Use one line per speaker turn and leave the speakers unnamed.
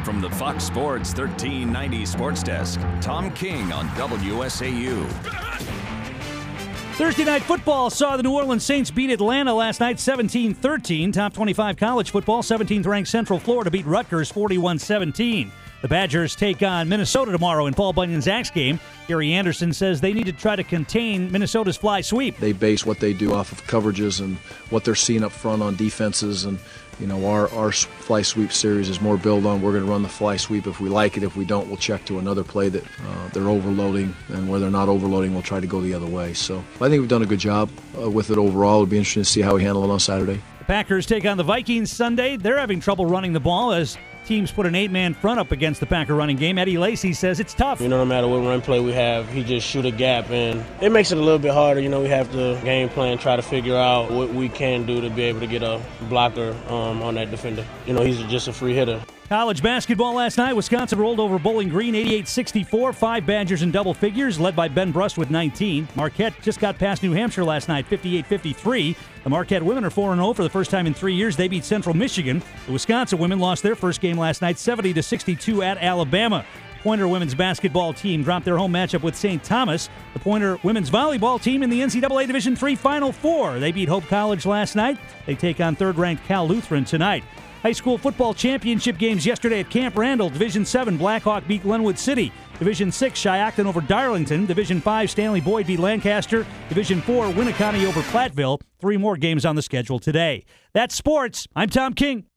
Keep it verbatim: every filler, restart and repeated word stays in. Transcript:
From the Fox Sports thirteen ninety Sports Desk, Tom King on W S A U.
Thursday Night Football saw the New Orleans Saints beat Atlanta last night seventeen thirteen. Top twenty-five college football, seventeenth-ranked Central Florida beat Rutgers forty-one seventeen. The Badgers take on Minnesota tomorrow in Paul Bunyan's Axe game. Gary Anderson says they need to try to contain Minnesota's fly sweep.
They base what they do off of coverages and what they're seeing up front on defenses. And, you know, our, our fly sweep series is more built on we're going to run the fly sweep if we like it. If we don't, we'll check to another play that uh, they're overloading. And where they're not overloading, we'll try to go the other way. So I think we've done a good job uh, with it overall. It'll be interesting to see how we handle it on Saturday.
The Packers take on the Vikings Sunday. They're having trouble running the ball as teams put an eight-man front up against the Packer running game. Eddie Lacy says it's tough.
You know, no matter what run play we have, he just shoot a gap, and it makes it a little bit harder. You know, we have to game plan, try to figure out what we can do to be able to get a blocker um, on that defender. You know, he's just a free hitter.
College basketball last night. Wisconsin rolled over Bowling Green eighty-eight sixty-four. Five Badgers in double figures, led by Ben Brust with nineteen. Marquette just got past New Hampshire last night, fifty-eight fifty-three. The Marquette women are four and oh for the first time in three years. They beat Central Michigan. The Wisconsin women lost their first game last night, seventy to sixty-two at Alabama. Pointer women's basketball team dropped their home matchup with Saint Thomas. The Pointer women's volleyball team in the N C double A Division three Final Four. They beat Hope College last night. They take on third-ranked Cal Lutheran tonight. High school football championship games yesterday at Camp Randall. Division seven, Blackhawk beat Glenwood City. Division six, Shiocton over Darlington. Division five, Stanley Boyd beat Lancaster. Division four, Winneconne over Platteville. Three more games on the schedule today. That's sports. I'm Tom King.